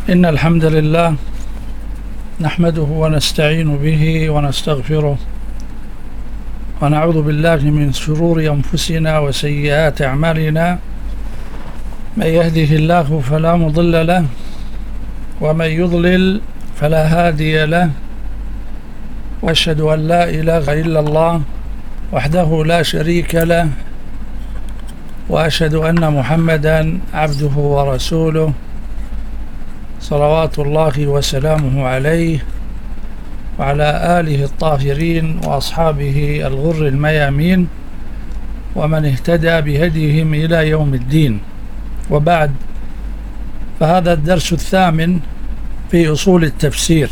إن الحمد لله نحمده ونستعين به ونستغفره ونعوذ بالله من شرور أنفسنا وسيئات أعمالنا. من يهده الله فلا مضل له ومن يضلل فلا هادي له، وأشهد أن لا إله إلا الله وحده لا شريك له، وأشهد أن محمدا عبده ورسوله صلوات الله وسلامه عليه وعلى آله الطاهرين وأصحابه الغر الميامين ومن اهتدى بهديهم إلى يوم الدين. وبعد، فهذا الدرس الثامن في أصول التفسير.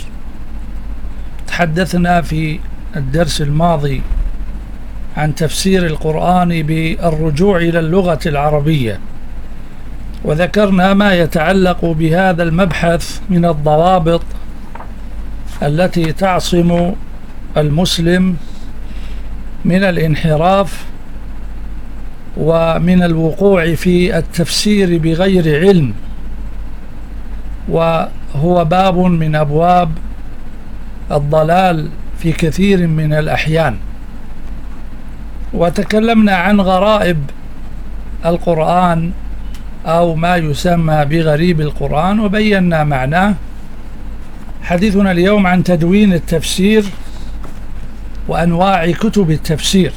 تحدثنا في الدرس الماضي عن تفسير القرآن بالرجوع إلى اللغة العربية، وذكرنا ما يتعلق بهذا المبحث من الضوابط التي تعصم المسلم من الانحراف ومن الوقوع في التفسير بغير علم، وهو باب من أبواب الضلال في كثير من الأحيان. وتكلمنا عن غرائب القرآن أو ما يسمى بغريب القرآن وبينا معناه. حديثنا اليوم عن تدوين التفسير وأنواع كتب التفسير.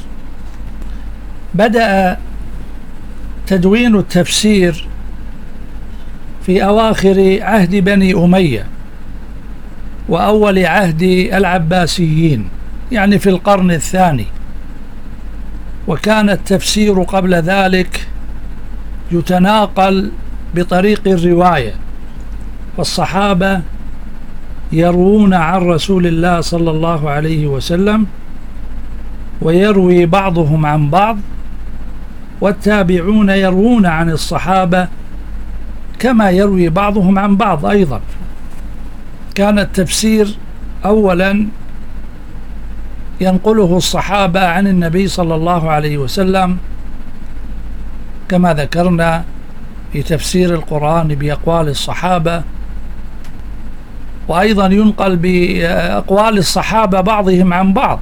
بدأ تدوين التفسير في أواخر عهد بني أمية وأول عهد العباسيين، يعني في القرن الثاني، وكان التفسير قبل ذلك يتناقل بطريق الرواية، والصحابة يروون عن رسول الله صلى الله عليه وسلم ويروي بعضهم عن بعض، والتابعون يروون عن الصحابة كما يروي بعضهم عن بعض أيضا. كان التفسير أولا ينقله الصحابة عن النبي صلى الله عليه وسلم كما ذكرنا في تفسير القرآن بأقوال الصحابة، وأيضا ينقل بأقوال الصحابة بعضهم عن بعض.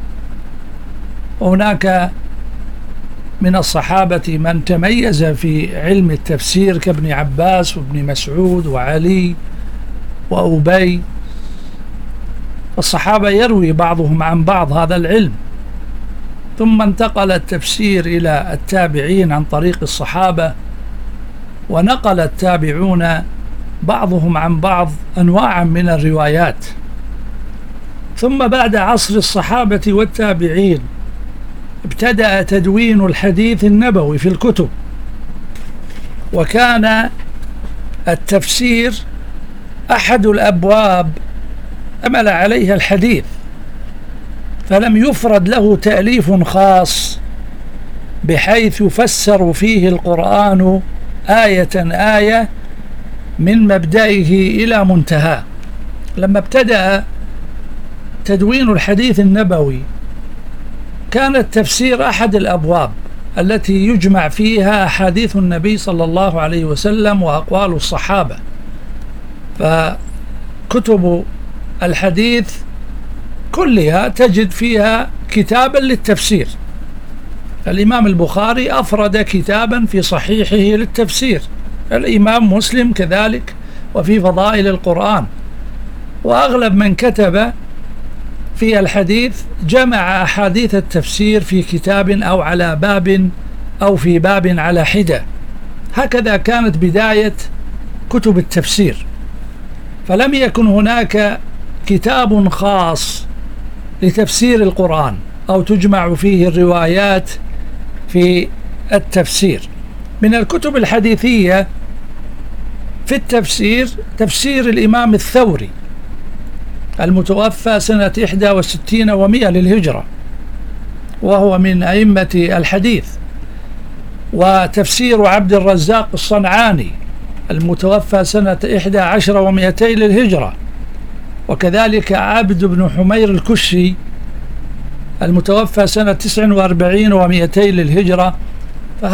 وهناك من الصحابة من تميز في علم التفسير كابن عباس وابن مسعود وعلي وأبي، الصحابة يروي بعضهم عن بعض هذا العلم. ثم انتقل التفسير إلى التابعين عن طريق الصحابة، ونقل التابعون بعضهم عن بعض أنواعا من الروايات. ثم بعد عصر الصحابة والتابعين ابتدأ تدوين الحديث النبوي في الكتب، وكان التفسير أحد الأبواب أمل عليها الحديث، فلم يفرد له تأليف خاص بحيث يفسر فيه القرآن آية آية من مبدئه إلى منتهى. لما ابتدأ تدوين الحديث النبوي كان التفسير أحد الأبواب التي يجمع فيها أحاديث النبي صلى الله عليه وسلم وأقوال الصحابة. فكتب الحديث كلها تجد فيها كتابا للتفسير. الإمام البخاري أفرد كتابا في صحيحه للتفسير، الإمام مسلم كذلك، وفي فضائل القرآن. وأغلب من كتب في الحديث جمع أحاديث التفسير في كتاب أو على باب أو في باب على حدة. هكذا كانت بداية كتب التفسير، فلم يكن هناك كتاب خاص لتفسير القرآن أو تجمع فيه الروايات في التفسير. من الكتب الحديثية في التفسير تفسير الإمام الثوري المتوفى سنة 61 و100 للهجرة، وهو من أئمة الحديث. وتفسير عبد الرزاق الصنعاني المتوفى سنة 11 و200 للهجرة، وكذلك عبد بن حمير الكشي المتوفى سنة 49 و200 للهجرة.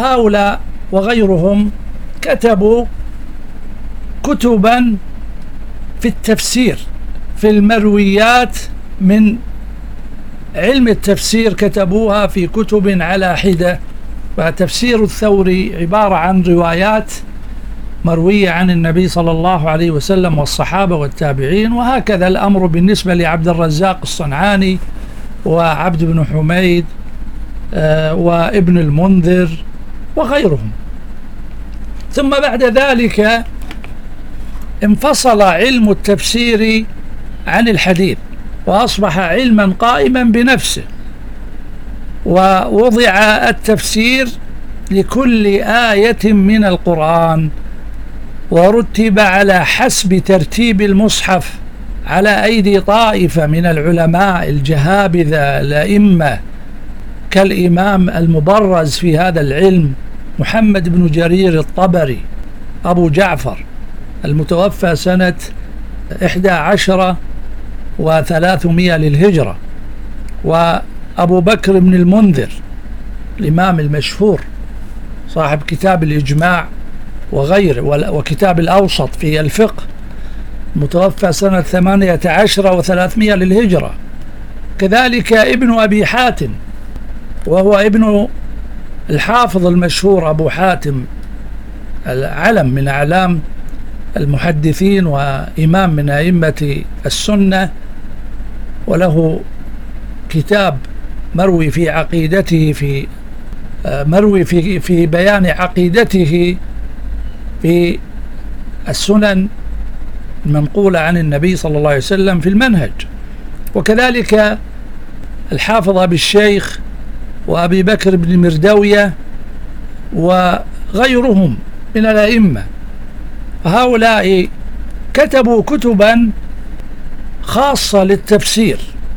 فهؤلاء وغيرهم كتبوا كتبا في التفسير في المرويات من علم التفسير كتبوها في كتب على حدة. فتفسير الثوري عبارة عن روايات مروية عن النبي صلى الله عليه وسلم والصحابة والتابعين، وهكذا الأمر بالنسبة لعبد الرزاق الصنعاني وعبد بن حميد وابن المنذر وغيرهم. ثم بعد ذلك انفصل علم التفسير عن الحديث وأصبح علما قائما بنفسه، ووضع التفسير لكل آية من القرآن، ورتب على حسب ترتيب المصحف على أيدي طائفة من العلماء الجهابذة الأئمة كالإمام المبرز في هذا العلم محمد بن جرير الطبري أبو جعفر المتوفى سنة 11 و300 للهجرة، وأبو بكر بن المنذر الإمام المشهور صاحب كتاب الإجماع وغيره، وكتاب الأوسط في الفقه متوفى سنة 18 و300 للهجرة. كذلك ابن أبي حاتم وهو ابن الحافظ المشهور أبو حاتم، العلم من أعلام المحدثين وإمام من أئمة السنة، وله كتاب مروي في عقيدته في بيان عقيدته في السنن المنقولة عن النبي صلى الله عليه وسلم في المنهج. وكذلك الحافظ أبي الشيخ وأبي بكر بن مردوية وغيرهم من الأئمة، هؤلاء كتبوا كتبا خاصة للتفسير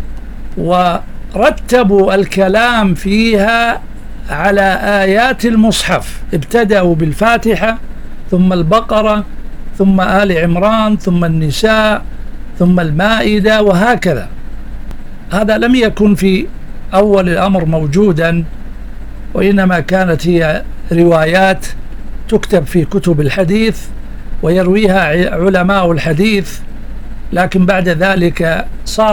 ورتبوا الكلام فيها على آيات المصحف، ابتدأوا بالفاتحة ثم البقرة ثم آل عمران ثم النساء ثم المائدة وهكذا. هذا لم يكن في أول الأمر موجودا، وإنما كانت هي روايات تكتب في كتب الحديث ويرويها علماء الحديث، لكن بعد ذلك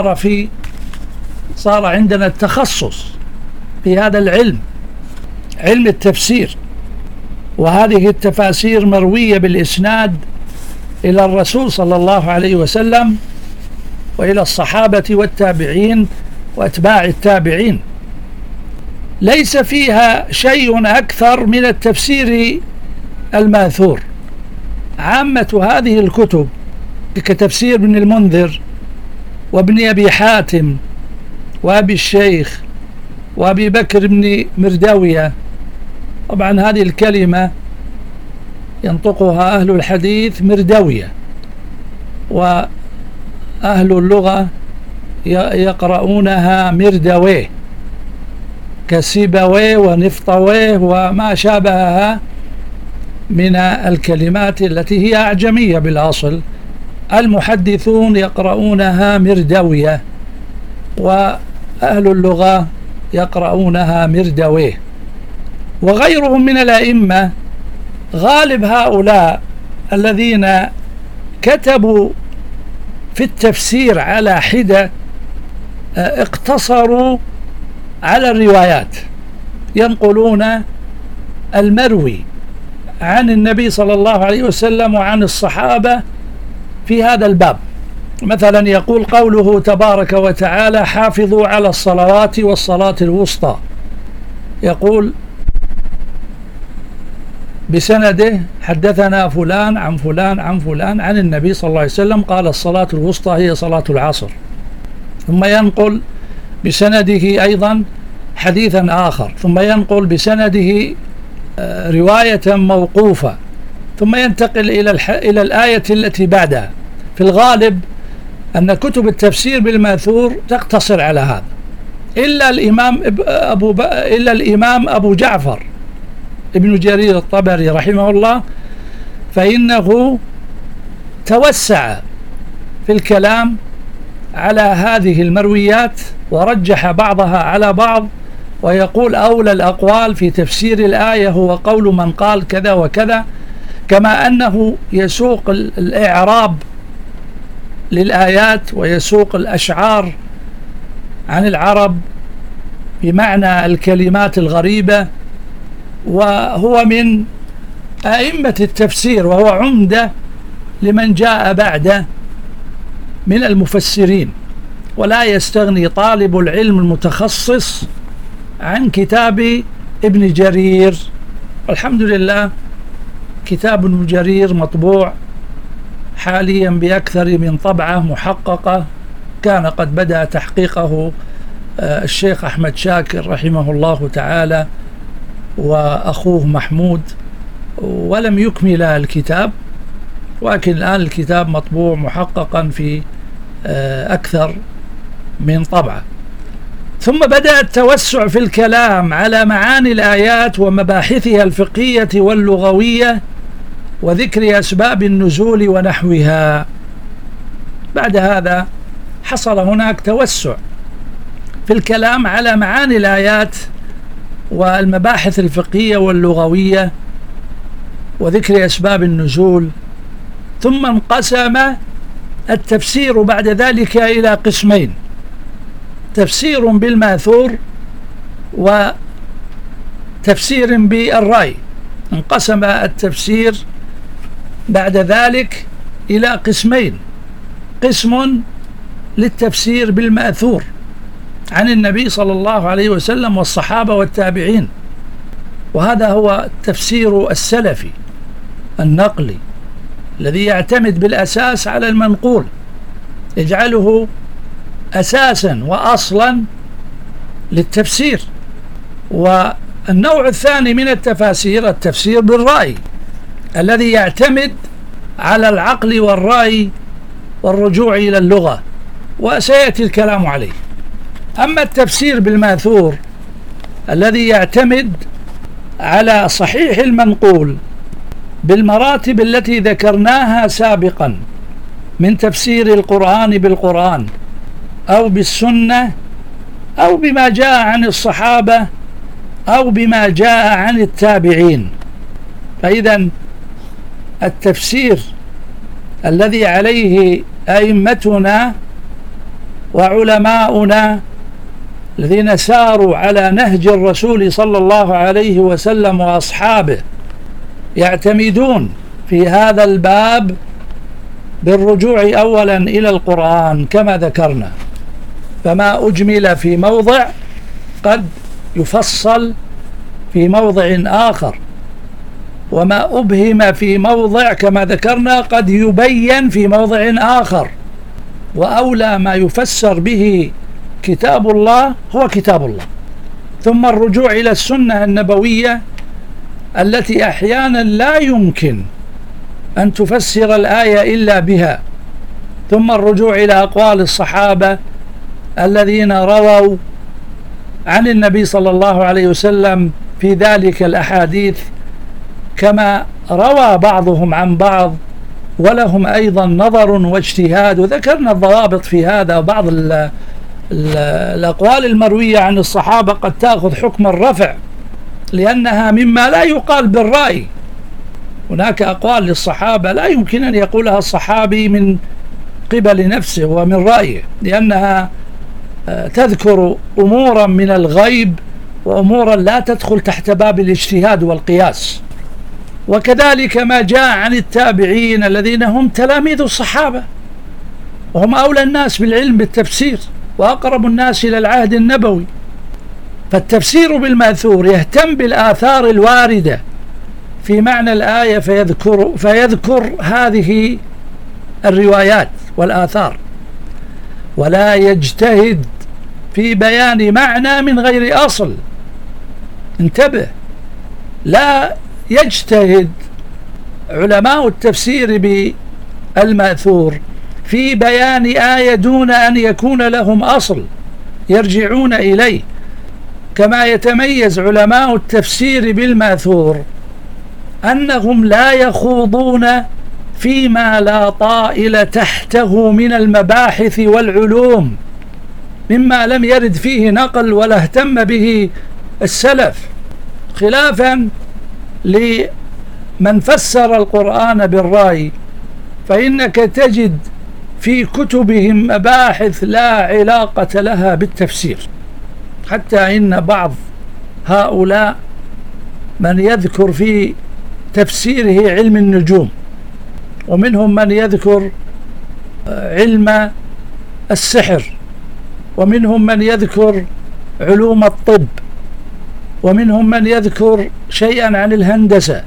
صار عندنا التخصص في هذا العلم، علم التفسير، وهذه التفاسير مروية بالإسناد إلى الرسول صلى الله عليه وسلم وإلى الصحابة والتابعين وأتباع التابعين. ليس فيها شيء أكثر من التفسير الماثور. عامة هذه الكتب كتفسير ابن المنذر وابن أبي حاتم وأبي الشيخ وأبي بكر بن مردوية، طبعا هذه الكلمة ينطقها أهل الحديث مردوية، وأهل اللغة يقرؤونها مردويه كسيبويه ونفطويه وما شابهها من الكلمات التي هي أعجمية بالأصل. المحدثون يقرؤونها مردوية وأهل اللغة يقرؤونها مردويه. وغيرهم من الأئمة غالب هؤلاء الذين كتبوا في التفسير على حدة اقتصروا على الروايات، ينقلون المروي عن النبي صلى الله عليه وسلم وعن الصحابة في هذا الباب. مثلا يقول قوله تبارك وتعالى حافظوا على الصلوات والصلاة الوسطى، يقول بسنده حدثنا فلان عن فلان عن فلان عن النبي صلى الله عليه وسلم قال الصلاة الوسطى هي صلاة العصر. ثم ينقل بسنده أيضا حديثا آخر، ثم ينقل بسنده رواية موقوفة، ثم ينتقل إلى الآية التي بعدها. في الغالب أن كتب التفسير بالماثور تقتصر على هذا، إلا الإمام أبو جعفر ابن جرير الطبري رحمه الله، فإنه توسع في الكلام على هذه المرويات ورجح بعضها على بعض، ويقول أولى الأقوال في تفسير الآية هو قول من قال كذا وكذا، كما أنه يسوق الإعراب للآيات ويسوق الأشعار عن العرب بمعنى الكلمات الغريبة، وهو من أئمة التفسير، وهو عمدة لمن جاء بعده من المفسرين. ولا يستغني طالب العلم المتخصص عن كتاب ابن جرير. والحمد لله كتاب ابن جرير مطبوع حاليا بأكثر من طبعة محققة، كان قد بدأ تحقيقه الشيخ أحمد شاكر رحمه الله تعالى وأخوه محمود، ولم يكمل الكتاب، ولكن الآن الكتاب مطبوع محققا في أكثر من طبعة. ثم بدأ التوسع في الكلام على معاني الآيات ومباحثها الفقهية واللغوية وذكر أسباب النزول ونحوها. بعد هذا حصل هناك توسع في الكلام على معاني الآيات والمباحث الفقهية واللغوية وذكر أسباب النزول. ثم انقسم التفسير بعد ذلك إلى قسمين: تفسير بالماثور وتفسير بالرأي. انقسم التفسير بعد ذلك إلى قسمين: قسم للتفسير بالماثور عن النبي صلى الله عليه وسلم والصحابة والتابعين، وهذا هو التفسير السلفي النقلي الذي يعتمد بالأساس على المنقول، يجعله أساسا وأصلا للتفسير. والنوع الثاني من التفاسير التفسير بالرأي الذي يعتمد على العقل والرأي والرجوع إلى اللغة، وسيأتي الكلام عليه. أما التفسير بالماثور الذي يعتمد على صحيح المنقول بالمراتب التي ذكرناها سابقا من تفسير القرآن بالقرآن أو بالسنة أو بما جاء عن الصحابة أو بما جاء عن التابعين. فإذا التفسير الذي عليه أئمتنا وعلماؤنا الذين ساروا على نهج الرسول صلى الله عليه وسلم وأصحابه يعتمدون في هذا الباب بالرجوع أولا إلى القرآن كما ذكرنا، فما أجمل في موضع قد يفصل في موضع آخر، وما أبهم في موضع كما ذكرنا قد يبين في موضع آخر، وأولى ما يفسر به كتاب الله هو كتاب الله. ثم الرجوع إلى السنة النبوية التي أحيانا لا يمكن أن تفسر الآية إلا بها، ثم الرجوع إلى أقوال الصحابة الذين رووا عن النبي صلى الله عليه وسلم في ذلك الأحاديث كما روى بعضهم عن بعض ولهم أيضا نظر واجتهاد، وذكرنا الضوابط في هذا. وبعض الأقوال المروية عن الصحابة قد تأخذ حكم الرفع لأنها مما لا يقال بالرأي. هناك أقوال للصحابة لا يمكن أن يقولها الصحابي من قبل نفسه ومن رأيه، لأنها تذكر أمورا من الغيب وأمورا لا تدخل تحت باب الاجتهاد والقياس. وكذلك ما جاء عن التابعين الذين هم تلاميذ الصحابة، وهم أولى الناس بالعلم بالتفسير وأقرب الناس إلى العهد النبوي. فالتفسير بالماثور يهتم بالآثار الواردة في معنى الآية فيذكر هذه الروايات والآثار، ولا يجتهد في بيان معنى من غير أصل. انتبه، لا يجتهد علماء التفسير بالماثور في بيان آية دون أن يكون لهم أصل يرجعون إليه، كما يتميز علماء التفسير بالماثور أنهم لا يخوضون فيما لا طائل تحته من المباحث والعلوم مما لم يرد فيه نقل ولا اهتم به السلف، خلافا لمن فسر القرآن بالرأي، فإنك تجد في كتبهم مباحث لا علاقة لها بالتفسير، حتى إن بعض هؤلاء من يذكر في تفسيره علم النجوم، ومنهم من يذكر علم السحر، ومنهم من يذكر علوم الطب، ومنهم من يذكر شيئا عن الهندسة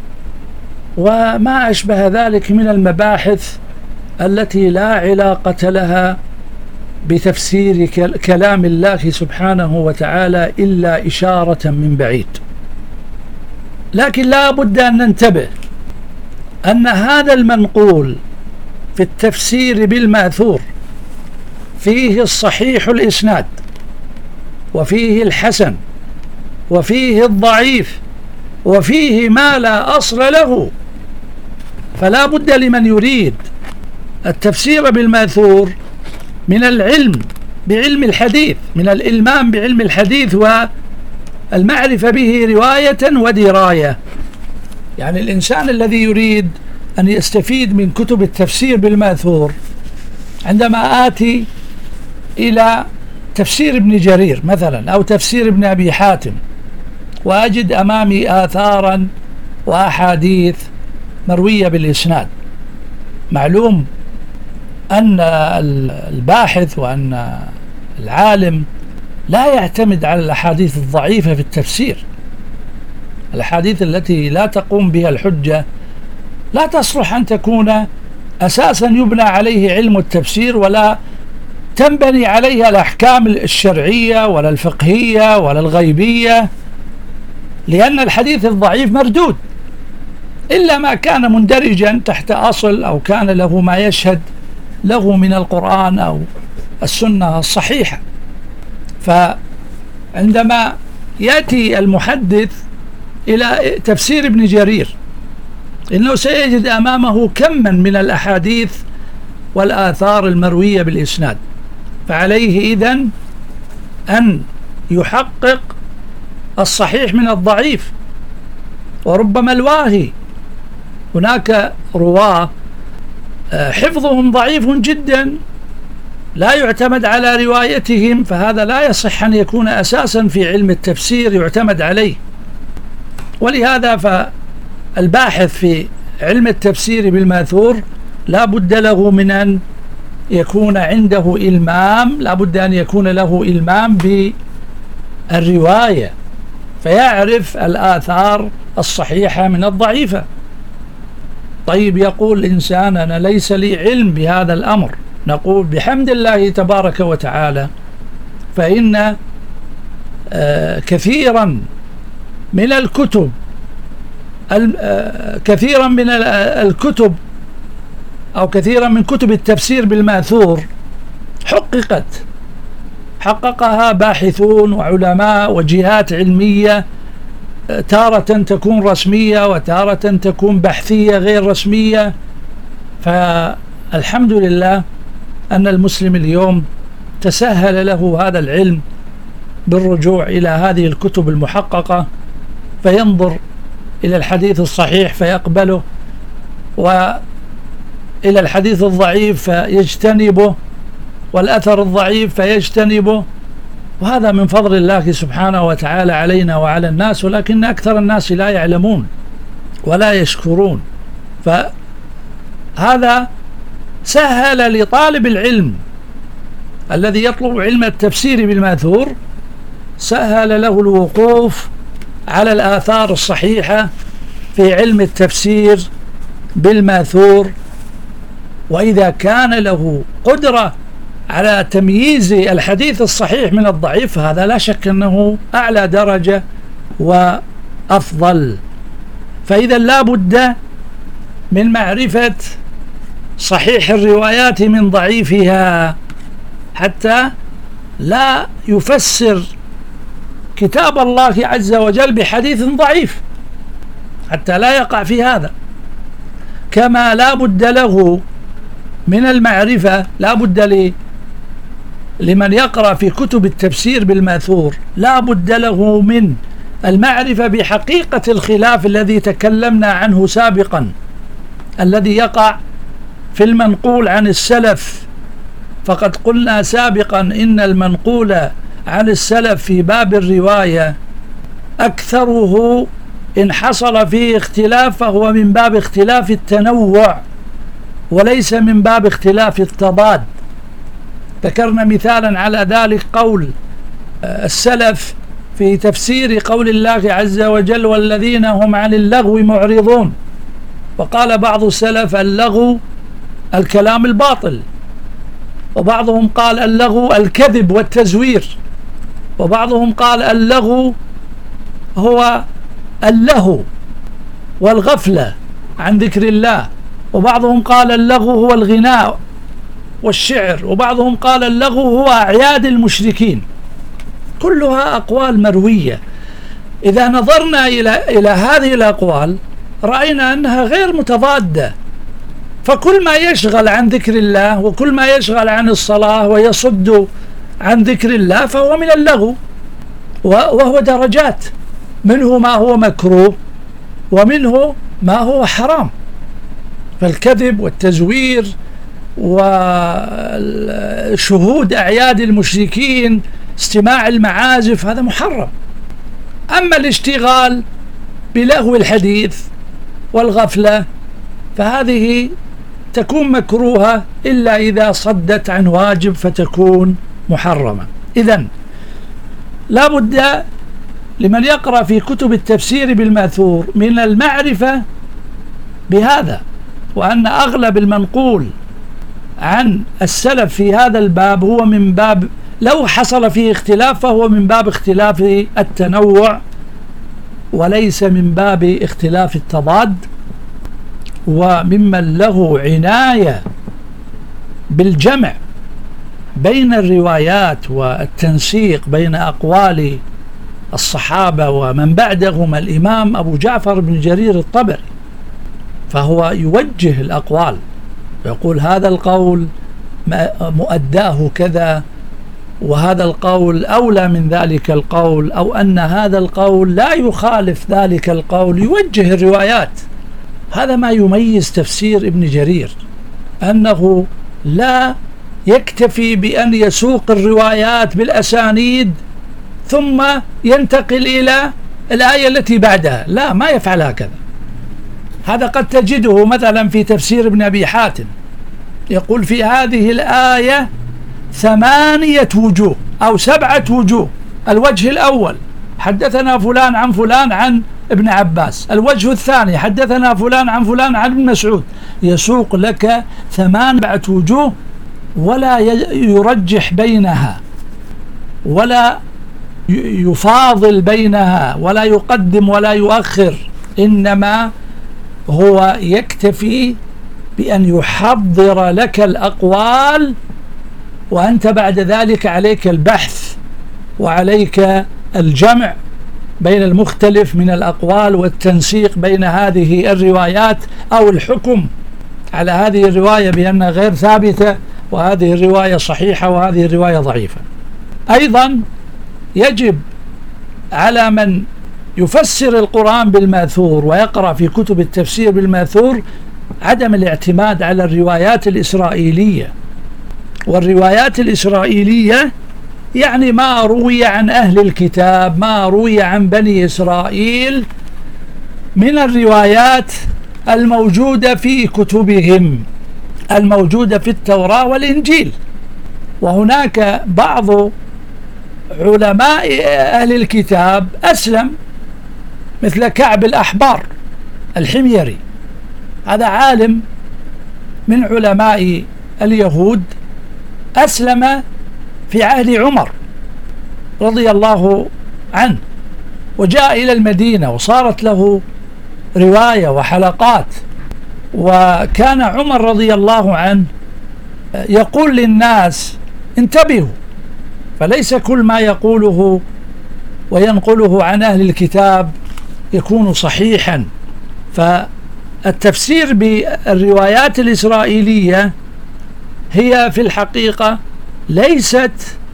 وما أشبه ذلك من المباحث التي لا علاقة لها بتفسير كلام الله سبحانه وتعالى إلا إشارة من بعيد. لكن لا بد أن ننتبه أن هذا المنقول في التفسير بالماثور فيه الصحيح الإسناد، وفيه الحسن، وفيه الضعيف، وفيه ما لا أصل له. فلا بد لمن يريد التفسير بالماثور من العلم بعلم الحديث، من الإلمام بعلم الحديث والمعرفة به رواية ودراية. يعني الإنسان الذي يريد أن يستفيد من كتب التفسير بالماثور، عندما آتي إلى تفسير ابن جرير مثلا أو تفسير ابن أبي حاتم وأجد أمامي آثارا وأحاديث مروية بالإسناد، معلوم أن الباحث وأن العالم لا يعتمد على الأحاديث الضعيفة في التفسير. الأحاديث التي لا تقوم بها الحجة لا تصلح أن تكون أساسا يبنى عليه علم التفسير، ولا تنبني عليها الأحكام الشرعية ولا الفقهية ولا الغيبية، لأن الحديث الضعيف مردود إلا ما كان مندرجا تحت أصل أو كان له ما يشهد له من القرآن أو السنة الصحيحة. فعندما يأتي المحدث إلى تفسير ابن جرير إنه سيجد أمامه كما من الأحاديث والآثار المروية بالإسناد، فعليه إذن أن يحقق الصحيح من الضعيف، وربما الواهي. هناك رواة حفظهم ضعيف جدا لا يعتمد على روايتهم، فهذا لا يصح أن يكون أساسا في علم التفسير يعتمد عليه. ولهذا فالباحث في علم التفسير بالماثور لا بد له من أن يكون عنده إلمام، لا بد أن يكون له إلمام بالرواية، فيعرف الآثار الصحيحة من الضعيفة. طيب، يقول الإنسان أنا ليس لي علم بهذا الأمر. نقول بحمد الله تبارك وتعالى فإن كثيرا من الكتب أو كثيرا من كتب التفسير بالماثور حققها باحثون وعلماء وجهات علمية، تارة تكون رسمية وتارة تكون بحثية غير رسمية. فالحمد لله أن المسلم اليوم تسهل له هذا العلم بالرجوع إلى هذه الكتب المحققة، فينظر إلى الحديث الصحيح فيقبله، وإلى الحديث الضعيف فيجتنبه، والأثر الضعيف فيجتنبه. وهذا من فضل الله سبحانه وتعالى علينا وعلى الناس، ولكن أكثر الناس لا يعلمون ولا يشكرون. فهذا سهل لطالب العلم الذي يطلب علم التفسير بالماثور، سهل له الوقوف على الآثار الصحيحة في علم التفسير بالماثور. وإذا كان له قدرة على تمييز الحديث الصحيح من الضعيف، هذا لا شك أنه أعلى درجة وأفضل. فإذا لا بد من معرفة صحيح الروايات من ضعيفها، حتى لا يفسر كتاب الله عز وجل بحديث ضعيف، حتى لا يقع في هذا. كما لا بد له من المعرفة، لا بد لمن يقرأ في كتب التفسير بالماثور لا بد له من المعرفة بحقيقة الخلاف الذي تكلمنا عنه سابقا، الذي يقع في المنقول عن السلف فقد قلنا سابقا إن المنقول عن السلف في باب الرواية أكثره إن حصل فيه اختلاف فهو من باب اختلاف التنوع وليس من باب اختلاف التضاد. ذكرنا مثالا على ذلك قول السلف في تفسير قول الله عز وجل والذين هم عن اللغو معرضون، وقال بعض السلف اللغو الكلام الباطل، وبعضهم قال اللغو الكذب والتزوير، وبعضهم قال اللغو هو اللهو والغفلة عن ذكر الله، وبعضهم قال اللغو هو الغناء والشعر، وبعضهم قال اللغو هو أعياد المشركين. كلها أقوال مروية. إذا نظرنا إلى هذه الأقوال رأينا أنها غير متضادة، فكل ما يشغل عن ذكر الله وكل ما يشغل عن الصلاة ويصد عن ذكر الله فهو من اللغو، وهو درجات، منه ما هو مكروه ومنه ما هو حرام. فالكذب والتزوير وشهود أعياد المشركين، استماع المعازف، هذا محرم. أما الاشتغال بلهو الحديث والغفلة فهذه تكون مكروهة إلا إذا صدت عن واجب فتكون محرمة. إذن لا بد لمن يقرأ في كتب التفسير بالمأثور من المعرفة بهذا، وأن أغلب المنقول عن السلف في هذا الباب هو من باب لو حصل فيه اختلاف فهو من باب اختلاف التنوع وليس من باب اختلاف التضاد. وممن له عناية بالجمع بين الروايات والتنسيق بين أقوال الصحابة ومن بعدهم الإمام أبو جعفر بن جرير الطبري، فهو يوجه الأقوال ويقول هذا القول مؤداه كذا، وهذا القول أولى من ذلك القول، أو أن هذا القول لا يخالف ذلك القول، يوجه الروايات. هذا ما يميز تفسير ابن جرير، أنه لا يكتفي بأن يسوق الروايات بالأسانيد ثم ينتقل إلى الآية التي بعدها، لا، ما يفعل هكذا. هذا قد تجده مثلا في تفسير ابن أبي حاتم، يقول في هذه الآية 8 وجوه أو 7 وجوه. الوجه الأول حدثنا فلان عن فلان عن ابن عباس، الوجه الثاني حدثنا فلان عن فلان عن ابن مسعود، يسوق لك 8 وجوه ولا يرجح بينها ولا يفاضل بينها ولا يقدم ولا يؤخر، إنما هو يكتفي بأن يحضر لك الأقوال، وأنت بعد ذلك عليك البحث وعليك الجمع بين المختلف من الأقوال والتنسيق بين هذه الروايات، أو الحكم على هذه الرواية بأنها غير ثابتة وهذه الرواية صحيحة وهذه الرواية ضعيفة. أيضا يجب على من يفسر القرآن بالماثور ويقرأ في كتب التفسير بالماثور عدم الاعتماد على الروايات الإسرائيلية. والروايات الإسرائيلية يعني ما روي عن أهل الكتاب، ما روي عن بني إسرائيل من الروايات الموجودة في كتبهم، الموجودة في التوراة والإنجيل. وهناك بعض علماء أهل الكتاب أسلم، مثل كعب الأحبار الحميري، هذا عالم من علماء اليهود أسلم في عهد عمر رضي الله عنه، وجاء إلى المدينة وصارت له رواية وحلقات. وكان عمر رضي الله عنه يقول للناس انتبهوا، فليس كل ما يقوله وينقله عن أهل الكتاب يكون صحيحا. فالتفسير بالروايات الإسرائيلية هي في الحقيقة ليست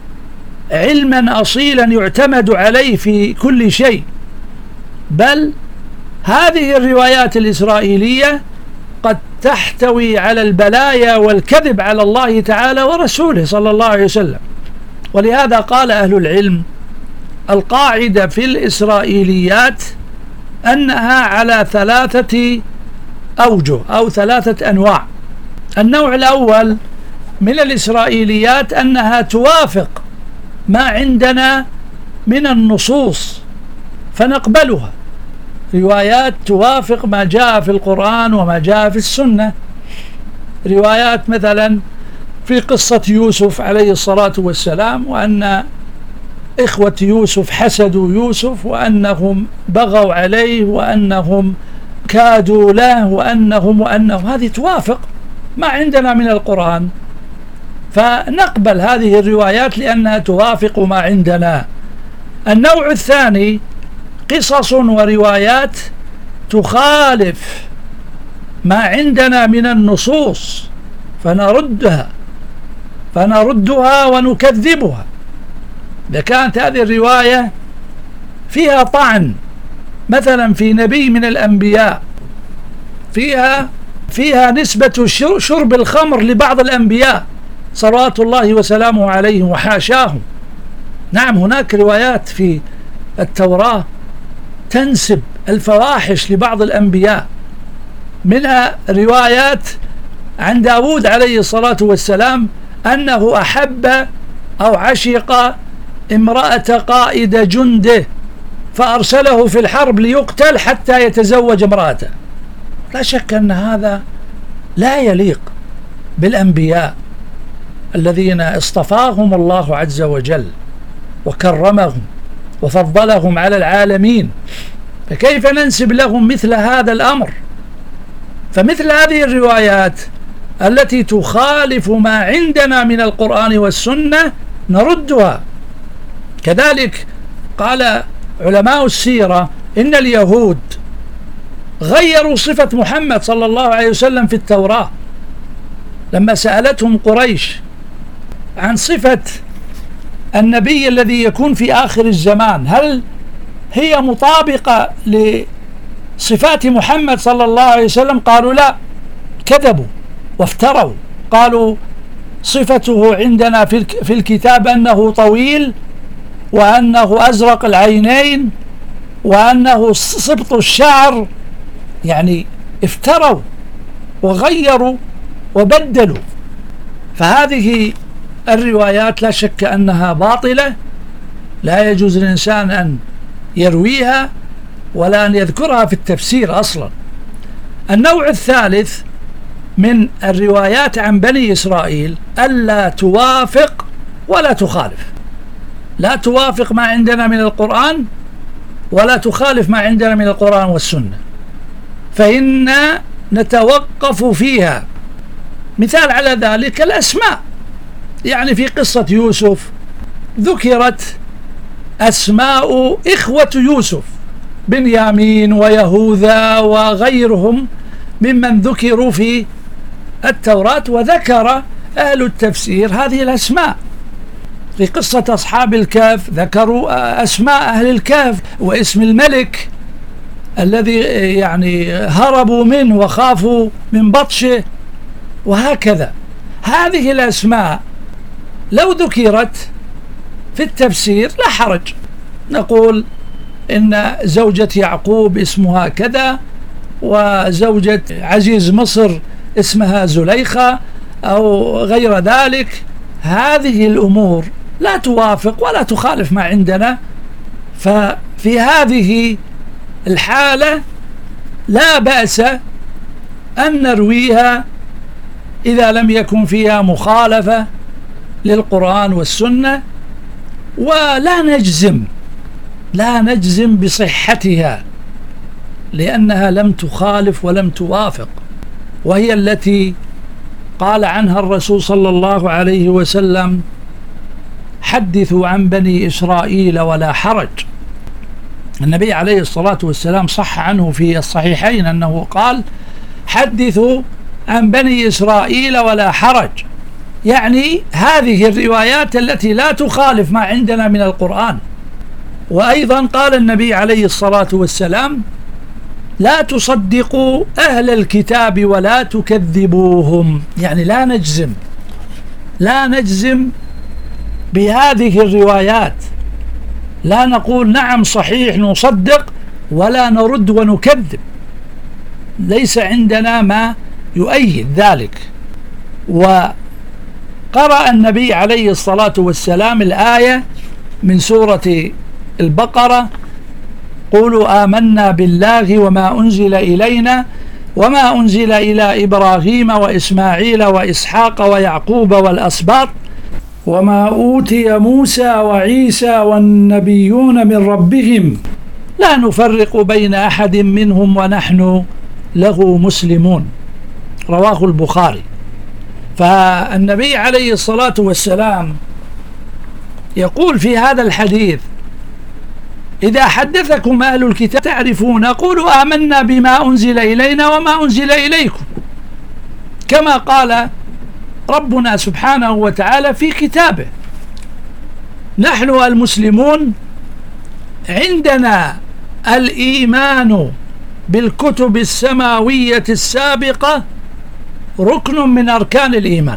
علما أصيلا يعتمد عليه في كل شيء، بل هذه الروايات الإسرائيلية قد تحتوي على البلايا والكذب على الله تعالى ورسوله صلى الله عليه وسلم. ولهذا قال أهل العلم: القاعدة في الإسرائيليات أنها على 3 أوجه أو 3 أنواع. النوع الأول من الإسرائيليات أنها توافق ما عندنا من النصوص فنقبلها، روايات توافق ما جاء في القرآن وما جاء في السنة. روايات مثلا في قصة يوسف عليه الصلاة والسلام، وأن إخوة يوسف حسدوا يوسف، وأنهم بغوا عليه، وأنهم كادوا له، وأنه هذه توافق ما عندنا من القرآن، فنقبل هذه الروايات لأنها توافق ما عندنا. النوع الثاني قصص وروايات تخالف ما عندنا من النصوص فنردها ونكذبها. إذا كانت هذه الرواية فيها طعن مثلا في نبي من الأنبياء، فيها نسبة شرب الخمر لبعض الأنبياء صلوات الله وسلامه عليهم وحاشاهم. نعم، هناك روايات في التوراة تنسب الفواحش لبعض الأنبياء، منها روايات عن داود عليه الصلاة والسلام أنه أحب أو عشق امرأة قائد جنده فأرسله في الحرب ليقتل حتى يتزوج امرأته. لا شك أن هذا لا يليق بالأنبياء الذين اصطفاهم الله عز وجل وكرمهم وفضلهم على العالمين، فكيف ننسب لهم مثل هذا الأمر؟ فمثل هذه الروايات التي تخالف ما عندنا من القرآن والسنة نردها. كذلك قال علماء السيرة إن اليهود غيروا صفة محمد صلى الله عليه وسلم في التوراة لما سألتهم قريش عن صفة النبي الذي يكون في آخر الزمان، هل هي مطابقة لصفات محمد صلى الله عليه وسلم؟ قالوا لا، كذبوا وافتروا. قالوا صفته عندنا في الكتاب أنه طويل، وأنه أزرق العينين، وأنه سبط الشعر. يعني افتروا وغيروا وبدلوا. فهذه الروايات لا شك أنها باطلة، لا يجوز للإنسان أن يرويها ولا أن يذكرها في التفسير أصلا. النوع الثالث من الروايات عن بني إسرائيل ألا توافق ولا تخالف، لا توافق ما عندنا من القرآن ولا تخالف ما عندنا من القرآن والسنة، فإنا نتوقف فيها. مثال على ذلك الأسماء، يعني في قصة يوسف ذكرت أسماء إخوة يوسف، بنيامين ويهوذا وغيرهم ممن ذكروا في التوراة، وذكر أهل التفسير هذه الأسماء. في قصة أصحاب الكهف ذكروا أسماء أهل الكهف واسم الملك الذي يعني هربوا منه وخافوا من بطشه، وهكذا. هذه الأسماء لو ذكرت في التفسير لا حرج، نقول إن زوجة يعقوب اسمها كذا، وزوجة عزيز مصر اسمها زليخة أو غير ذلك. هذه الأمور لا توافق ولا تخالف ما عندنا، ففي هذه الحالة لا بأس أن نرويها إذا لم يكن فيها مخالفة للقرآن والسنة، ولا نجزم بصحتها لأنها لم تخالف ولم توافق، وهي التي قال عنها الرسول صلى الله عليه وسلم: حدثوا عن بني إسرائيل ولا حرج. النبي عليه الصلاة والسلام صح عنه في الصحيحين أنه قال: حدثوا عن بني إسرائيل ولا حرج، يعني هذه الروايات التي لا تخالف ما عندنا من القرآن. وأيضا قال النبي عليه الصلاة والسلام: لا تصدقوا أهل الكتاب ولا تكذبوهم، يعني لا نجزم بهذه الروايات، لا نقول نعم صحيح نصدق ولا نرد ونكذب، ليس عندنا ما يؤيد ذلك. وقرأ النبي عليه الصلاة والسلام الآية من سورة البقرة: قولوا آمنا بالله وما أنزل إلينا وما أنزل إلى إبراهيم وإسماعيل وإسحاق ويعقوب والأسباط وما أوتي موسى وعيسى والنبيون من ربهم لا نفرق بين أحد منهم ونحن له مسلمون. رواه البخاري. فالنبي عليه الصلاة والسلام يقول في هذا الحديث: إذا حدثكم أهل الكتاب تعرفون قولوا آمنا بما أنزل إلينا وما أنزل إليكم، كما قال ربنا سبحانه وتعالى في كتابه. نحن المسلمون عندنا الإيمان بالكتب السماوية السابقة ركن من أركان الإيمان،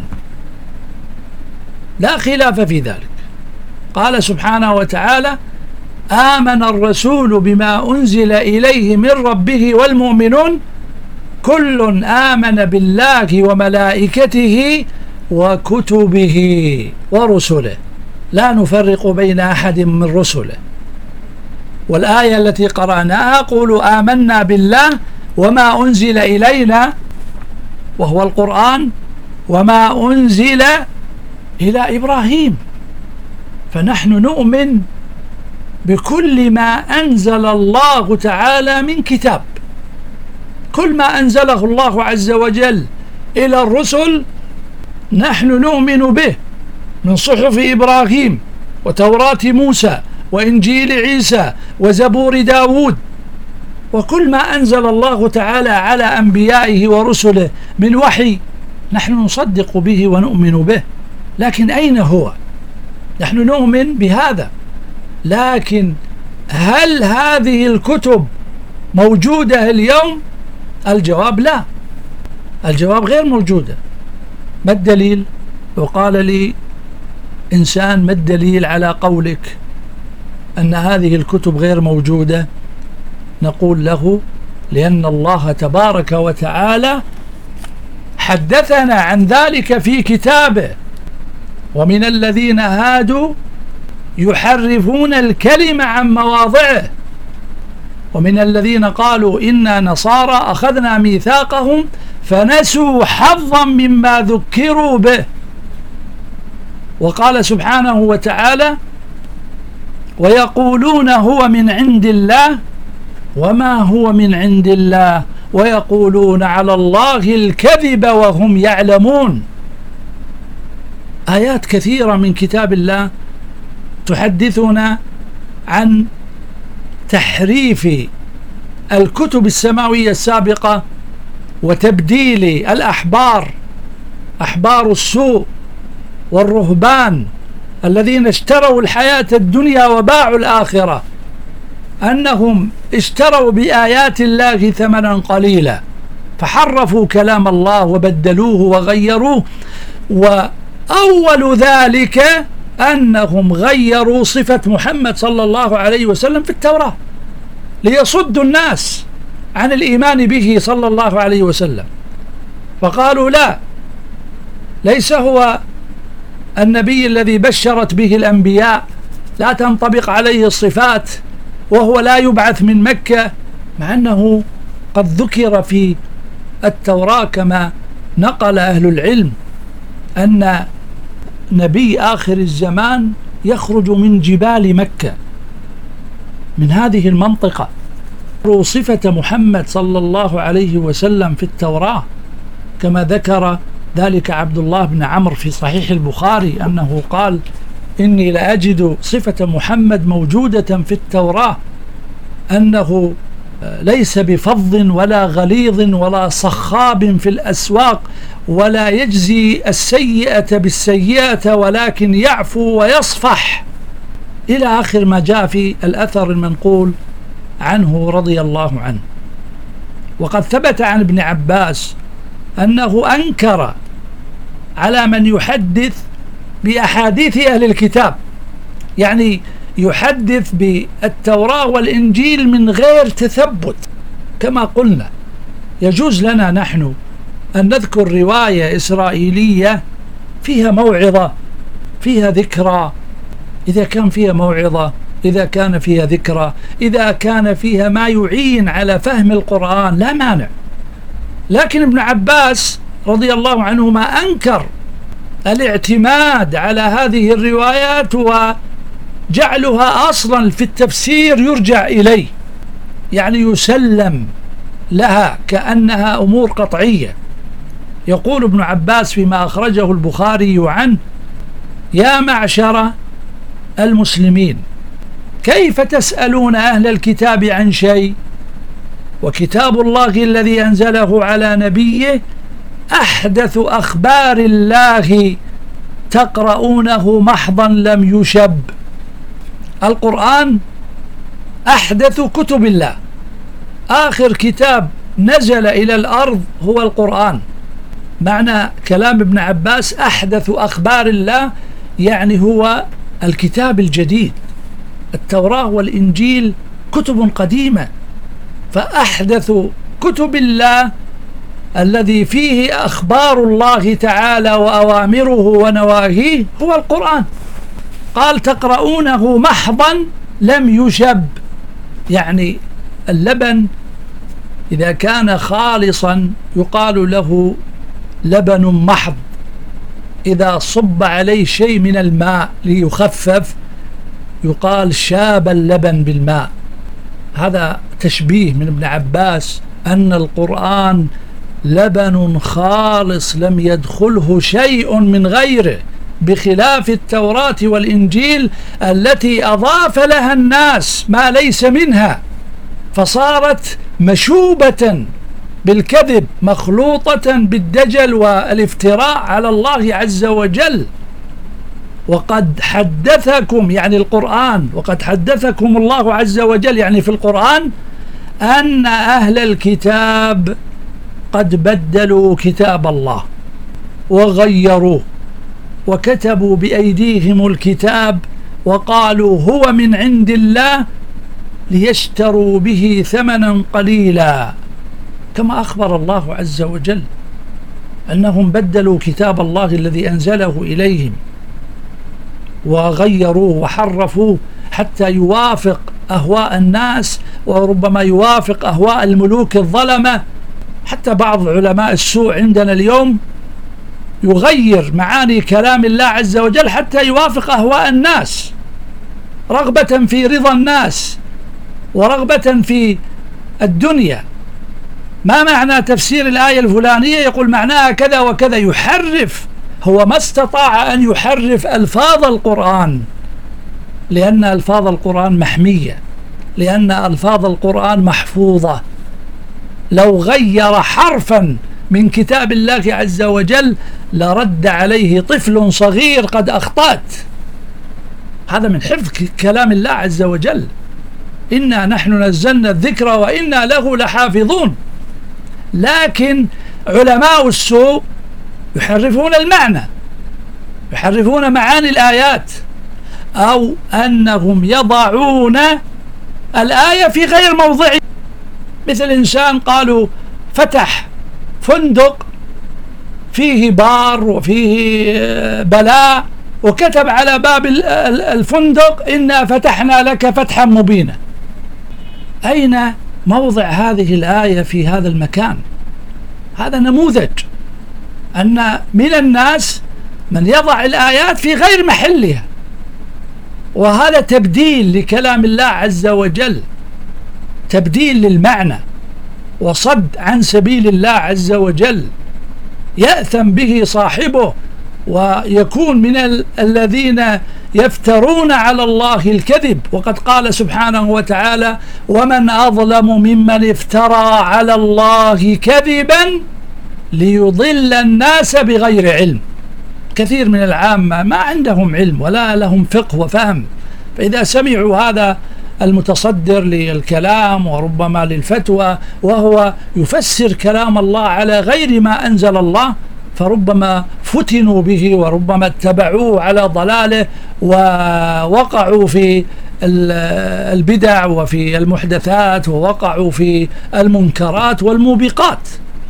لا خلاف في ذلك. قال سبحانه وتعالى: آمن الرسول بما أنزل إليه من ربه والمؤمنون كل آمن بالله وملائكته وكتبه ورسله لا نفرق بين أحد من رسله. والآية التي قرأناها: قولوا آمنا بالله وما أنزل إلينا، وهو القرآن، وما أنزل إلى إبراهيم. فنحن نؤمن بكل ما أنزل الله تعالى من كتاب، كل ما أنزله الله عز وجل إلى الرسل نحن نؤمن به، من صحف إبراهيم وتوراة موسى وإنجيل عيسى وزبور داود، وكل ما أنزل الله تعالى على أنبيائه ورسله من وحي نحن نصدق به ونؤمن به. لكن أين هو؟ نحن نؤمن بهذا، لكن هل هذه الكتب موجودة اليوم؟ الجواب لا، الجواب غير موجودة. ما الدليل؟ وقال لي إنسان: ما الدليل على قولك أن هذه الكتب غير موجودة؟ نقول له: لأن الله تبارك وتعالى حدثنا عن ذلك في كتابه: ومن الذين هادوا يحرفون الكلم عن مواضعه ومن الذين قالوا إنا نصارى أخذنا ميثاقهم فنسوا حظا مما ذكروا به. وقال سبحانه وتعالى: ويقولون هو من عند الله وما هو من عند الله ويقولون على الله الكذب وهم يعلمون. آيات كثيرة من كتاب الله تحدثنا عن تحريف الكتب السماوية السابقة وتبديل الأحبار، أحبار السوء والرهبان الذين اشتروا الحياة الدنيا وباعوا الآخرة، أنهم اشتروا بآيات الله ثمنا قليلا فحرفوا كلام الله وبدلوه وغيروه. وأول ذلك أنهم غيروا صفة محمد صلى الله عليه وسلم في التوراة ليصدوا الناس عن الإيمان به صلى الله عليه وسلم، فقالوا: لا، ليس هو النبي الذي بشرت به الأنبياء، لا تنطبق عليه الصفات، وهو لا يبعث من مكة، مع أنه قد ذكر في التوراة كما نقل أهل العلم أن نبي آخر الزمان يخرج من جبال مكة، من هذه المنطقة. صفة محمد صلى الله عليه وسلم في التوراة كما ذكر ذلك عبد الله بن عمرو في صحيح البخاري أنه قال: إني لأجد صفة محمد موجودة في التوراة أنه ليس بفظ ولا غليظ ولا صخاب في الأسواق ولا يجزي السيئة بالسيئة ولكن يعفو ويصفح، إلى آخر ما جاء في الأثر المنقول عنه رضي الله عنه. وقد ثبت عن ابن عباس أنه أنكر على من يحدث بأحاديث أهل الكتاب، يعني يحدث بالتوراة والإنجيل من غير تثبت. كما قلنا يجوز لنا نحن أن نذكر رواية إسرائيلية فيها موعظة، فيها ذكرى، إذا كان فيها موعظة، إذا كان فيها ذكرى، إذا كان فيها ما يعين على فهم القرآن لا مانع. لكن ابن عباس رضي الله عنهما أنكر الاعتماد على هذه الروايات وجعلها أصلا في التفسير يرجع إليه، يعني يسلم لها كأنها أمور قطعية. يقول ابن عباس فيما أخرجه البخاري عنه: يا معشر المسلمين، كيف تسألون أهل الكتاب عن شيء وكتاب الله الذي أنزله على نبيه أحدث أخبار الله تقرؤونه محضا لم يشب. القرآن أحدث كتب الله، آخر كتاب نزل إلى الأرض هو القرآن. معنى كلام ابن عباس أحدث أخبار الله يعني هو الكتاب الجديد. التوراة والإنجيل كتب قديمة، فأحدث كتب الله الذي فيه أخبار الله تعالى وأوامره ونواهيه هو القرآن. قال تقرؤونه محضا لم يشب، يعني اللبن إذا كان خالصا يقال له لبن محض، إذا صب عليه شيء من الماء ليخفف يقال شاب اللبن بالماء. هذا تشبيه من ابن عباس أن القرآن لبن خالص لم يدخله شيء من غيره، بخلاف التوراة والإنجيل التي أضاف لها الناس ما ليس منها، فصارت مشوبة بالكذب مخلوطة بالدجل والافتراء على الله عز وجل. وقد حدثكم، يعني القرآن، وقد حدثكم الله عز وجل يعني في القرآن أن أهل الكتاب قد بدلوا كتاب الله وغيروه وكتبوا بأيديهم الكتاب وقالوا هو من عند الله ليشتروا به ثمنا قليلا، كما أخبر الله عز وجل أنهم بدلوا كتاب الله الذي أنزله إليهم وغيروه وحرفوه حتى يوافق أهواء الناس، وربما يوافق أهواء الملوك الظلمة. حتى بعض علماء السوء عندنا اليوم يغير معاني كلام الله عز وجل حتى يوافق أهواء الناس، رغبة في رضا الناس ورغبة في الدنيا. ما معنى تفسير الآية الفلانية؟ يقول معناها كذا وكذا، يحرف. هو ما استطاع أن يحرف ألفاظ القرآن، لأن ألفاظ القرآن محمية، لأن ألفاظ القرآن محفوظة. لو غير حرفا من كتاب الله عز وجل لرد عليه طفل صغير قد أخطأت. هذا من حفظ كلام الله عز وجل. إنا نحن نزلنا الذكر وإنا له لحافظون. لكن علماء السوء يحرفون المعنى، يحرفون معاني الآيات، أو أنهم يضعون الآية في غير موضعها. مثل إنسان قالوا فتح فندق فيه بار وفيه بلاء، وكتب على باب الفندق إنا فتحنا لك فتحا مبينا. أين موضع هذه الآية في هذا المكان؟ هذا نموذج أن من الناس من يضع الآيات في غير محلها، وهذا تبديل لكلام الله عز وجل، تبديل للمعنى وصد عن سبيل الله عز وجل، يأثم به صاحبه ويكون من الذين يفترون على الله الكذب. وقد قال سبحانه وتعالى ومن أظلم ممن افترى على الله كذبا ليضل الناس بغير علم. كثير من العامة ما عندهم علم ولا لهم فقه وفهم، فإذا سمعوا هذا المتصدر للكلام وربما للفتوى، وهو يفسر كلام الله على غير ما أنزل الله، فربما فتنوا به وربما اتبعوه على ضلاله ووقعوا في البدع وفي المحدثات ووقعوا في المنكرات والموبقات.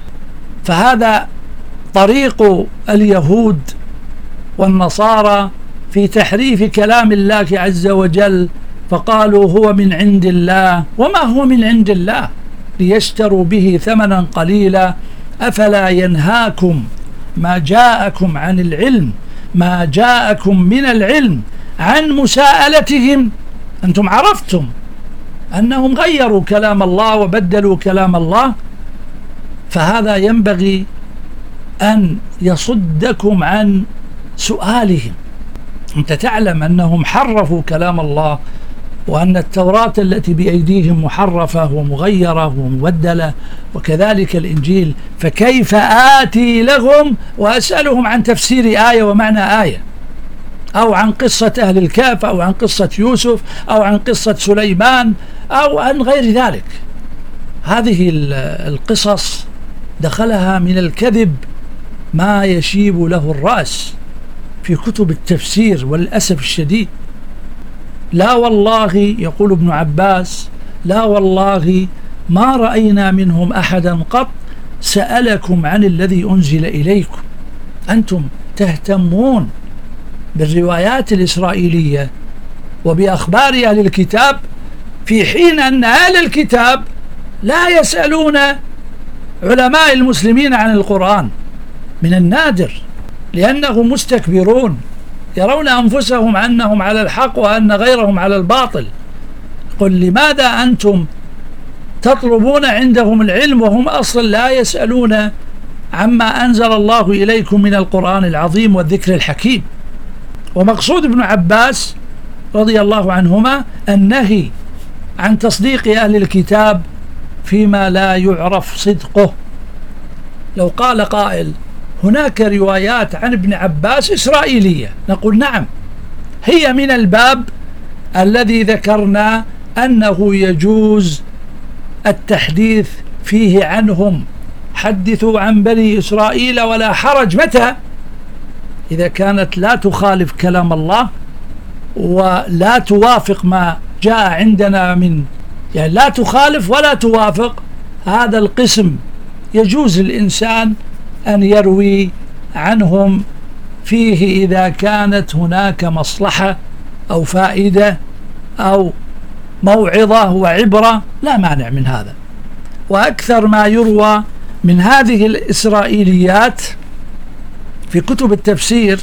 فهذا طريق اليهود والنصارى في تحريف كلام الله عز وجل، فقالوا هو من عند الله، وما هو من عند الله ليشتروا به ثمنا قليلا. أفلا ينهاكم ما جاءكم عن العلم، ما جاءكم من العلم عن مساءلتهم؟ أنتم عرفتم أنهم غيروا كلام الله وبدلوا كلام الله، فهذا ينبغي أن يصدكم عن سؤالهم. أنت تعلم أنهم حرفوا كلام الله، وأن التوراة التي بأيديهم محرفة ومغيرة ومبدلة، وكذلك الإنجيل، فكيف آتي لهم وأسألهم عن تفسير آية ومعنى آية، أو عن قصة أهل الكهف، أو عن قصة يوسف، أو عن قصة سليمان، أو عن غير ذلك؟ هذه القصص دخلها من الكذب ما يشيب له الرأس في كتب التفسير، والأسف الشديد. لا والله، يقول ابن عباس، لا والله ما رأينا منهم أحدا قط سألكم عن الذي أنزل إليكم. أنتم تهتمون بالروايات الإسرائيلية وبأخبار أهل الكتاب، في حين أن أهل الكتاب لا يسألون علماء المسلمين عن القرآن. من النادر، لأنهم مستكبرون، يرون أنفسهم أنهم على الحق وأن غيرهم على الباطل. قل لماذا أنتم تطلبون عندهم العلم وهم أصلا لا يسألون عما أنزل الله إليكم من القرآن العظيم والذكر الحكيم؟ ومقصود ابن عباس رضي الله عنهما النهي عن تصديق أهل الكتاب فيما لا يعرف صدقه. لو قال قائل هناك روايات عن ابن عباس إسرائيلية، نقول نعم، هي من الباب الذي ذكرنا أنه يجوز التحديث فيه عنهم. حدثوا عن بني إسرائيل ولا حرج. متى؟ إذا كانت لا تخالف كلام الله ولا توافق ما جاء عندنا من، يعني لا تخالف ولا توافق، هذا القسم يجوز الإنسان أن يروي عنهم فيه إذا كانت هناك مصلحة أو فائدة أو موعظة وعبرة، لا مانع من هذا. وأكثر ما يروى من هذه الإسرائيليات في كتب التفسير،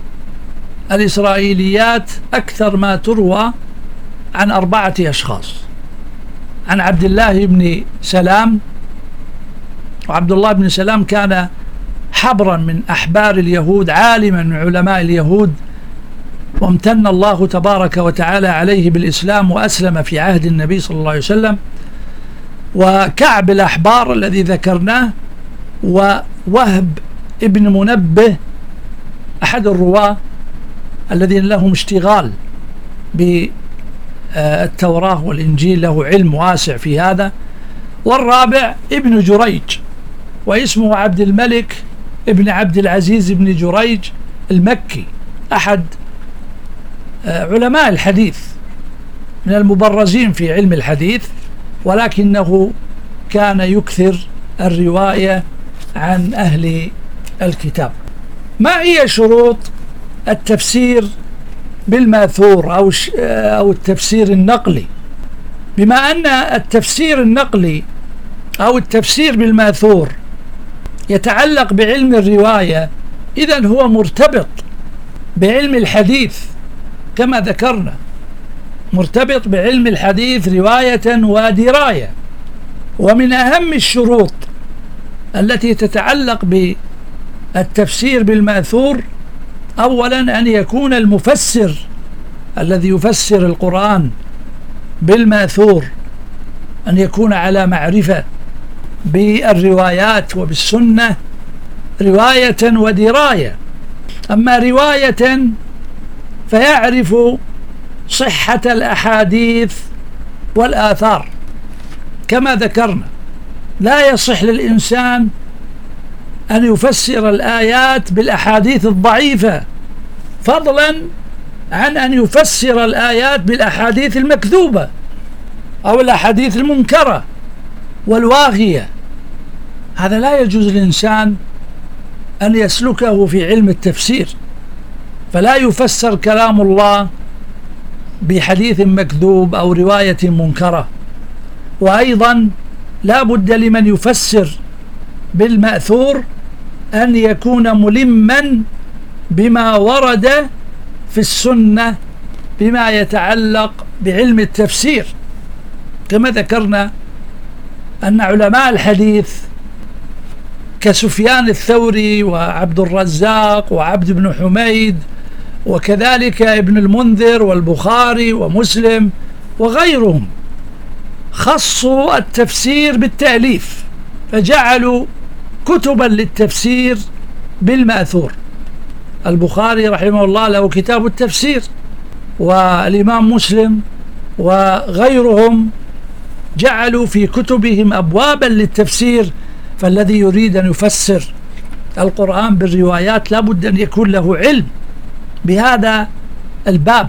الإسرائيليات أكثر ما تروى عن 4 أشخاص: عن عبد الله بن سلام، وعبد الله بن سلام كان حبرا من أحبار اليهود، عالما من علماء اليهود، وامتن الله تبارك وتعالى عليه بالإسلام وأسلم في عهد النبي صلى الله عليه وسلم. وكعب الأحبار الذي ذكرناه، ووهب ابن منبه أحد الرواة الذين لهم اشتغال بالتوراة والإنجيل، له علم واسع في هذا. والرابع ابن جريج، واسمه عبد الملك ابن عبد العزيز بن جريج المكي، أحد علماء الحديث من المبرزين في علم الحديث، ولكنه كان يكثر الرواية عن أهل الكتاب. ما هي شروط التفسير بالماثور أو التفسير النقلي؟ بما أن التفسير النقلي أو التفسير بالماثور يتعلق بعلم الرواية، إذن هو مرتبط بعلم الحديث كما ذكرنا، مرتبط بعلم الحديث رواية ودراية. ومن أهم الشروط التي تتعلق بالتفسير بالماثور أولا أن يكون المفسر الذي يفسر القرآن بالماثور أن يكون على معرفة بالروايات وبالسنة رواية ودراية. أما رواية فيعرف صحة الأحاديث والآثار كما ذكرنا. لا يصح للإنسان أن يفسر الآيات بالأحاديث الضعيفة، فضلا عن أن يفسر الآيات بالأحاديث المكذوبة أو الأحاديث المنكرة والواهية. هذا لا يجوز للإنسان أن يسلكه في علم التفسير، فلا يفسر كلام الله بحديث مكذوب أو رواية منكرة. وأيضا لا بد لمن يفسر بالمأثور أن يكون ملما بما ورد في السنة بما يتعلق بعلم التفسير، كما ذكرنا أن علماء الحديث كسفيان الثوري وعبد الرزاق وعبد بن حميد وكذلك ابن المنذر والبخاري ومسلم وغيرهم خصوا التفسير بالتأليف، فجعلوا كتبا للتفسير بالمأثور. البخاري رحمه الله له كتاب التفسير، والإمام مسلم وغيرهم جعلوا في كتبهم أبوابا للتفسير. فالذي يريد أن يفسر القرآن بالروايات لا بد أن يكون له علم بهذا الباب،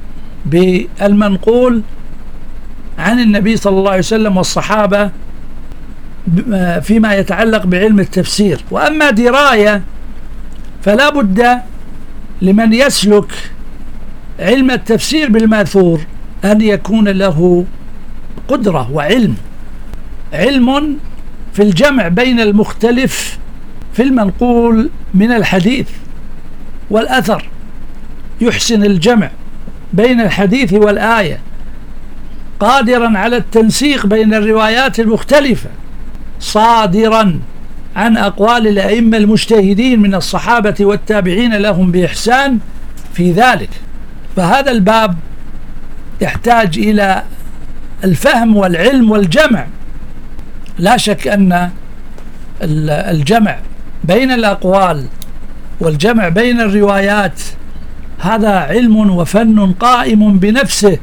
بالمنقول عن النبي صلى الله عليه وسلم والصحابة فيما يتعلق بعلم التفسير. وأما دراية فلا بد لمن يسلك علم التفسير بالماثور أن يكون له قدرة وعلم، علم في الجمع بين المختلف في المنقول من الحديث والأثر، يحسن الجمع بين الحديث والآية، قادرا على التنسيق بين الروايات المختلفة، صادرا عن أقوال الأئمة المجتهدين من الصحابة والتابعين لهم بإحسان في ذلك. فهذا الباب يحتاج إلى الفهم والعلم والجمع. لا شك أن الجمع بين الأقوال والجمع بين الروايات هذا علم وفن قائم بنفسه،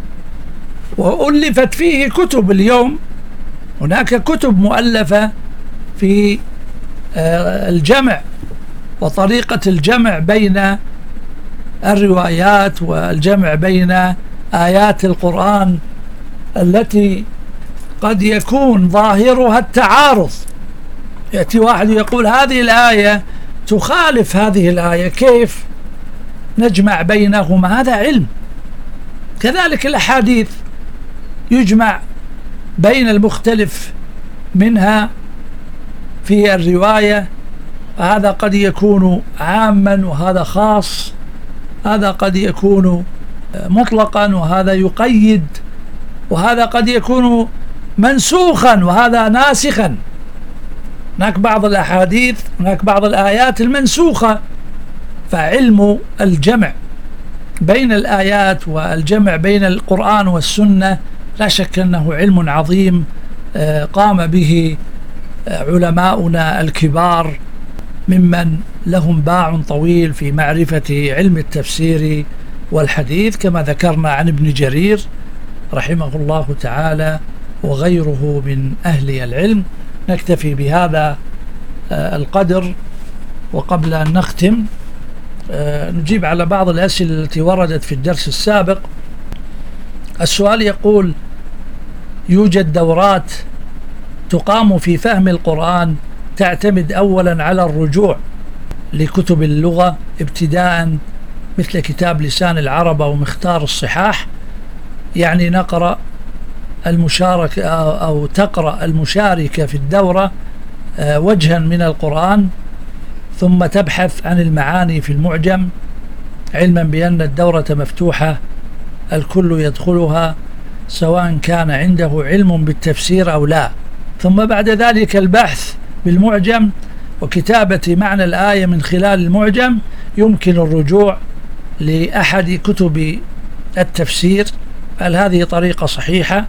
وألفت فيه كتب. اليوم هناك كتب مؤلفة في الجمع وطريقة الجمع بين الروايات والجمع بين آيات القرآن التي قد يكون ظاهرها التعارض. يأتي واحد يقول هذه الآية تخالف هذه الآية، كيف نجمع بينهما؟ هذا علم. كذلك الأحاديث يجمع بين المختلف منها في الرواية، هذا قد يكون عاما وهذا خاص، هذا قد يكون مطلقا وهذا يقيد، وهذا قد يكون منسوخا وهذا ناسخا. هناك بعض الأحاديث، هناك بعض الآيات المنسوخة. فعلم الجمع بين الآيات والجمع بين القرآن والسنة لا شك أنه علم عظيم قام به علماؤنا الكبار ممن لهم باع طويل في معرفة علم التفسير والحديث، كما ذكرنا عن ابن جرير رحمه الله تعالى وغيره من أهل العلم. نكتفي بهذا القدر، وقبل أن نختم نجيب على بعض الأسئلة التي وردت في الدرس السابق. السؤال يقول: يوجد دورات تقام في فهم القرآن تعتمد أولا على الرجوع لكتب اللغة ابتداء مثل كتاب لسان العرب أو مختار الصحاح، يعني نقرأ المشاركة أو تقرأ المشاركة في الدورة وجها من القرآن ثم تبحث عن المعاني في المعجم، علما بأن الدورة مفتوحة الكل يدخلها سواء كان عنده علم بالتفسير أو لا، ثم بعد ذلك البحث بالمعجم وكتابة معنى الآية من خلال المعجم. يمكن الرجوع لأحد كتب التفسير. هل هذه طريقة صحيحة؟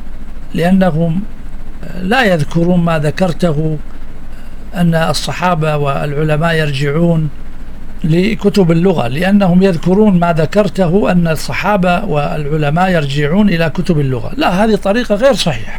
لأنهم لا يذكرون ما ذكرته أن الصحابة والعلماء يرجعون لكتب اللغة، لأنهم يذكرون ما ذكرته أن الصحابة والعلماء يرجعون إلى كتب اللغة. لا، هذه طريقة غير صحيحة.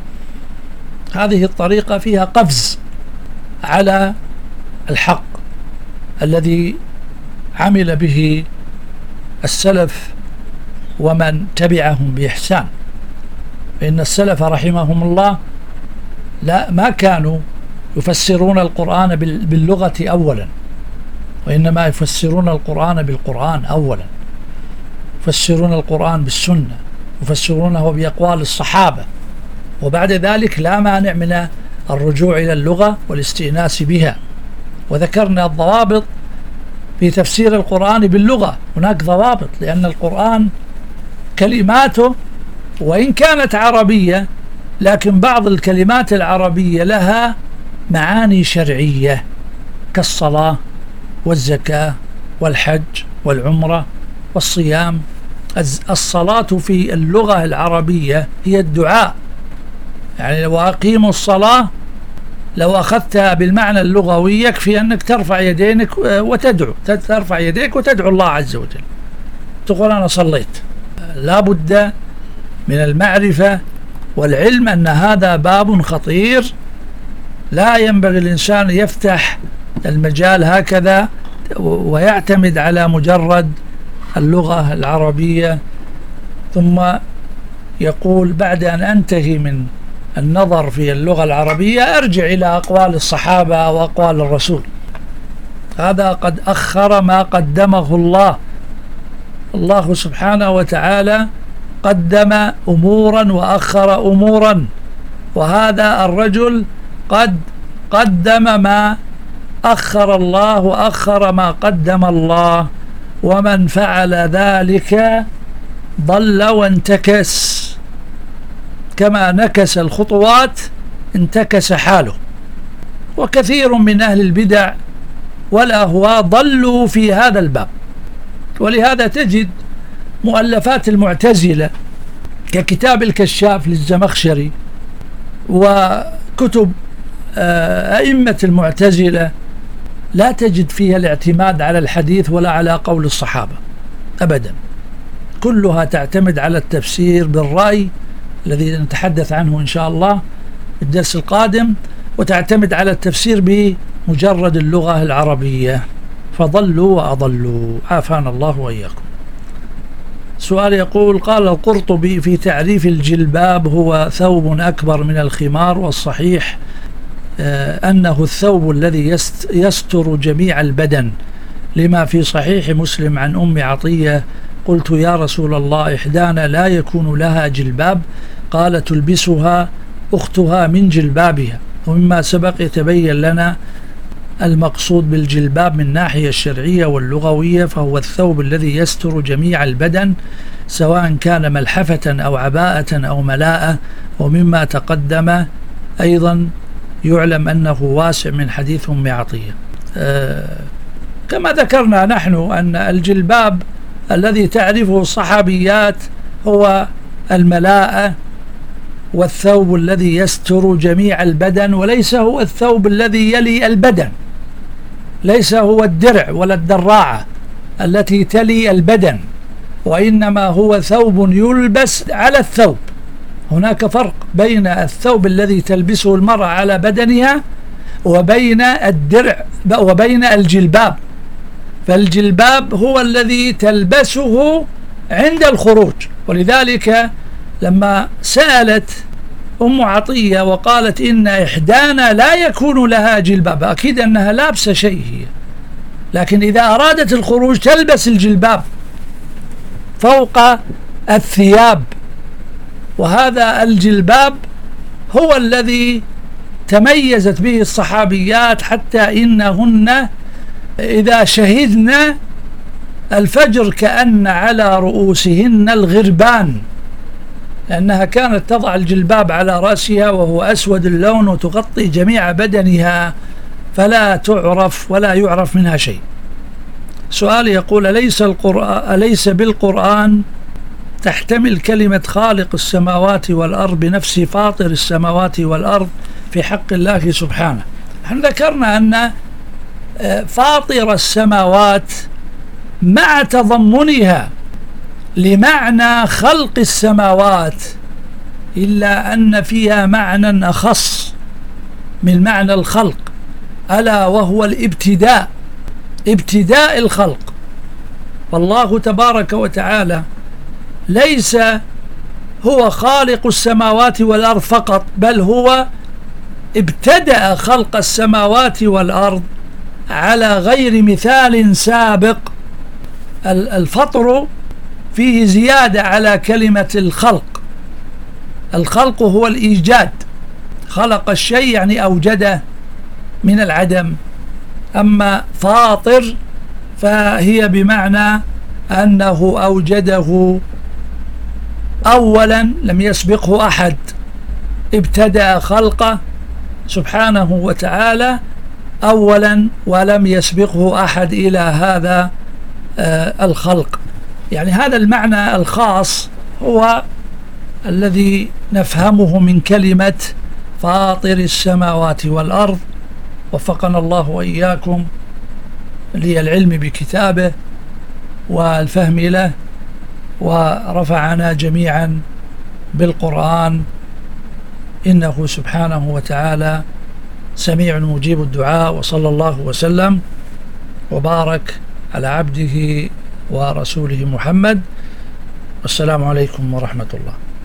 هذه الطريقة فيها قفز على الحق الذي عمل به السلف ومن تبعهم بإحسان. فإن السلف رحمهم الله ما كانوا يفسرون القرآن باللغة أولا، وإنما يفسرون القرآن بالقرآن أولا، يفسرون القرآن بالسنة، يفسرونه بأقوال الصحابة، وبعد ذلك لا مانع من الرجوع إلى اللغة والاستئناس بها. وذكرنا الضوابط في تفسير القرآن باللغة. هناك ضوابط، لأن القرآن كلماته وإن كانت عربية، لكن بعض الكلمات العربية لها معاني شرعية كالصلاة والزكاة والحج والعمرة والصيام. الصلاة في اللغة العربية هي الدعاء، يعني وأقيموا الصلاة لو أخذتها بالمعنى اللغوي يكفي أنك ترفع يدينك وتدعو، ترفع يديك وتدعو الله عز وجل، تقول أنا صليت. لا بد من المعرفة والعلم أن هذا باب خطير، لا ينبغي الإنسان يفتح المجال هكذا ويعتمد على مجرد اللغة العربية، ثم يقول بعد أن أنتهي من النظر في اللغة العربية أرجع إلى أقوال الصحابة وأقوال الرسول. هذا قد أخر ما قدمه الله. الله سبحانه وتعالى قدم أمورا وأخر أمورا، وهذا الرجل قد قدم ما أخر الله وأخر ما قدم الله، ومن فعل ذلك ضل وانتكس، كما نكس الخطوات انتكس حاله. وكثير من أهل البدع والأهواء ضلوا في هذا الباب، ولهذا تجد مؤلفات المعتزلة ككتاب الكشاف للزمخشري وكتب أئمة المعتزلة لا تجد فيها الاعتماد على الحديث ولا على قول الصحابة أبدا، كلها تعتمد على التفسير بالرأي الذي نتحدث عنه إن شاء الله في الدرس القادم، وتعتمد على التفسير بمجرد اللغة العربية، فضلوا وأضلوا، عافانا الله وإياكم. سؤال يقول: قال القرطبي في تعريف الجلباب: هو ثوب أكبر من الخمار، والصحيح أنه الثوب الذي يستر جميع البدن، لما في صحيح مسلم عن أم عطية: قلت يا رسول الله، إحدانا لا يكون لها جلباب؟ قال: تلبسها أختها من جلبابها. ومما سبق يتبين لنا المقصود بالجلباب من الناحية الشرعية واللغوية، فهو الثوب الذي يستر جميع البدن سواء كان ملحفة أو عباءة أو ملاءة. ومما تقدم أيضا يعلم أنه واسع من حديث أم عطية. كما ذكرنا نحن أن الجلباب الذي تعرفه الصحابيات هو الملاءة والثوب الذي يستر جميع البدن، وليس هو الثوب الذي يلي البدن، ليس هو الدرع ولا الدراعة التي تلي البدن، وإنما هو ثوب يلبس على الثوب. هناك فرق بين الثوب الذي تلبسه المرأة على بدنها وبين الدرع وبين الجلباب. فالجلباب هو الذي تلبسه عند الخروج. ولذلك لما سألت أم عطية وقالت: إن إحدانا لا يكون لها جلباب، أكيد أنها لابسة شيء هي، لكن إذا أرادت الخروج تلبس الجلباب فوق الثياب. وهذا الجلباب هو الذي تميزت به الصحابيات، حتى إنهن إذا شهدن الفجر كأن على رؤوسهن الغربان، لأنها كانت تضع الجلباب على رأسها وهو أسود اللون وتغطي جميع بدنها فلا تعرف ولا يعرف منها شيء. سؤال يقول: أليس بالقرآن تحتمل كلمة خالق السماوات والأرض بنفس فاطر السماوات والأرض في حق الله سبحانه؟ نحن ذكرنا أن فاطر السماوات مع تضمنها لمعنى خلق السماوات، إلا أن فيها معنى أخص من معنى الخلق، ألا وهو الابتداء، ابتداء الخلق. فالله تبارك وتعالى ليس هو خالق السماوات والأرض فقط، بل هو ابتدأ خلق السماوات والأرض على غير مثال سابق. الفطر فيه زيادة على كلمة الخلق. الخلق هو الإيجاد، خلق الشيء يعني أوجده من العدم. أما فاطر فهي بمعنى أنه أوجده أولا لم يسبقه أحد، ابتدأ خلقه سبحانه وتعالى أولا ولم يسبقه أحد إلى هذا الخلق. يعني هذا المعنى الخاص هو الذي نفهمه من كلمة فاطر السماوات والأرض. وفقنا الله وإياكم للعلم بكتابه والفهم له، ورفعنا جميعا بالقرآن، إنه سبحانه وتعالى سميع مجيب الدعاء. وصلى الله وسلم وبارك على عبده ورسوله محمد. والسلام عليكم ورحمة الله.